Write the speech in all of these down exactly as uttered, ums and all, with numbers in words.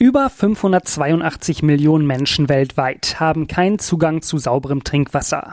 Über fünfhundertzweiundachtzig Millionen Menschen weltweit haben keinen Zugang zu sauberem Trinkwasser.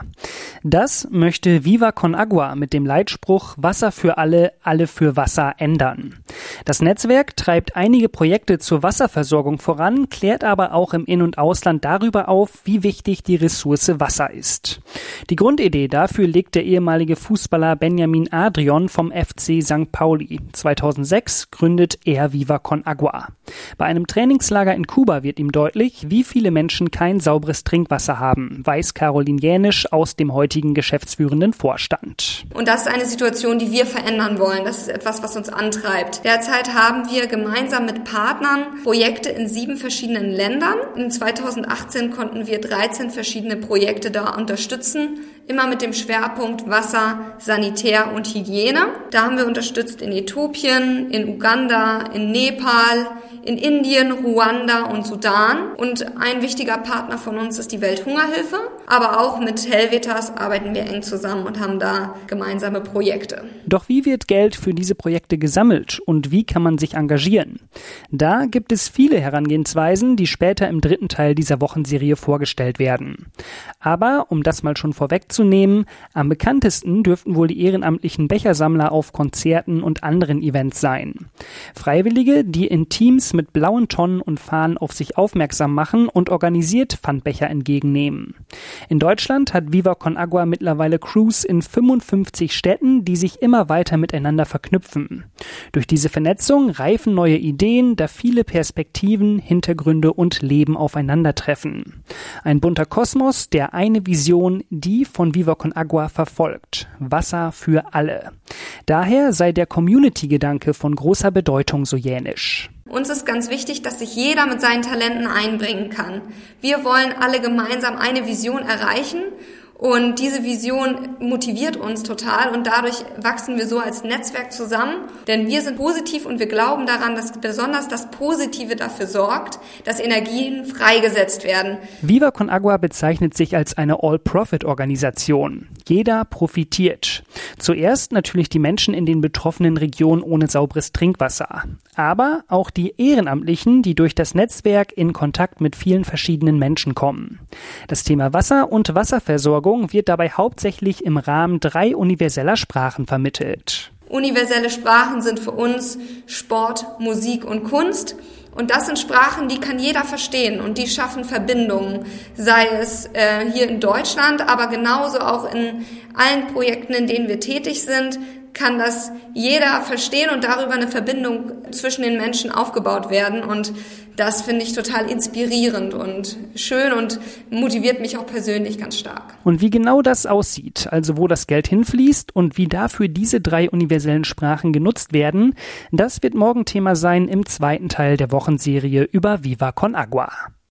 Das möchte Viva con Agua mit dem Leitspruch Wasser für alle, alle für Wasser ändern. Das Netzwerk treibt einige Projekte zur Wasserversorgung voran, klärt aber auch im In- und Ausland darüber auf, wie wichtig die Ressource Wasser ist. Die Grundidee dafür legt der ehemalige Fußballer Benjamin Adrian vom F C Sankt Pauli. zweitausendsechs gründet er Viva con Agua. Bei einem Trainingslager in Kuba wird ihm deutlich, wie viele Menschen kein sauberes Trinkwasser haben, weiß Caroline Jänisch aus dem heutigen geschäftsführenden Vorstand. Und das ist eine Situation, die wir verändern wollen. Das ist etwas, was uns antreibt. Derzeit haben wir gemeinsam mit Partnern Projekte in sieben verschiedenen Ländern. In zweitausendachtzehn konnten wir dreizehn verschiedene Projekte da unterstützen, immer mit dem Schwerpunkt Wasser, Sanitär und Hygiene. Da haben wir unterstützt in Äthiopien, in Uganda, in Nepal, in Indien, Ruanda und Sudan. Und ein wichtiger Partner von uns ist die Welthungerhilfe. Aber auch mit Helvetas arbeiten wir eng zusammen und haben da gemeinsame Projekte. Doch wie wird Geld für diese Projekte gesammelt und wie kann man sich engagieren? Da gibt es viele Herangehensweisen, die später im dritten Teil dieser Wochenserie vorgestellt werden. Aber, um das mal schon vorwegzunehmen, am bekanntesten dürften wohl die ehrenamtlichen Bechersammler auf Konzerten und anderen Events sein. Freiwillige, die in Teams mit blauen Tonnen und Fahnen auf sich aufmerksam machen und organisiert Pfandbecher entgegennehmen. In Deutschland hat Viva con Agua mittlerweile Crews in fünfundfünfzig Städten, die sich immer weiter miteinander verknüpfen. Durch diese Vernetzung reifen neue Ideen, da viele Perspektiven, Hintergründe und Leben aufeinandertreffen. Ein bunter Kosmos, der eine Vision, die von Viva con Agua verfolgt. Wasser für alle. Daher sei der Community-Gedanke von großer Bedeutung, so Jänisch. Uns ist ganz wichtig, dass sich jeder mit seinen Talenten einbringen kann. Wir wollen alle gemeinsam eine Vision erreichen und diese Vision motiviert uns total und dadurch wachsen wir so als Netzwerk zusammen, denn wir sind positiv und wir glauben daran, dass besonders das Positive dafür sorgt, dass Energien freigesetzt werden. Viva con Agua bezeichnet sich als eine All-Profit-Organisation. Jeder profitiert. Zuerst natürlich die Menschen in den betroffenen Regionen ohne sauberes Trinkwasser. Aber auch die Ehrenamtlichen, die durch das Netzwerk in Kontakt mit vielen verschiedenen Menschen kommen. Das Thema Wasser und Wasserversorgung wird dabei hauptsächlich im Rahmen drei universeller Sprachen vermittelt. Universelle Sprachen sind für uns Sport, Musik und Kunst. Und das sind Sprachen, die kann jeder verstehen und die schaffen Verbindungen, sei es äh, hier in Deutschland, aber genauso auch in allen Projekten, in denen wir tätig sind, kann das jeder verstehen und darüber eine Verbindung zwischen den Menschen aufgebaut werden. Und das finde ich total inspirierend und schön und motiviert mich auch persönlich ganz stark. Und wie genau das aussieht, also wo das Geld hinfließt und wie dafür diese drei universellen Sprachen genutzt werden, das wird morgen Thema sein im zweiten Teil der Wochenserie über Viva con Agua.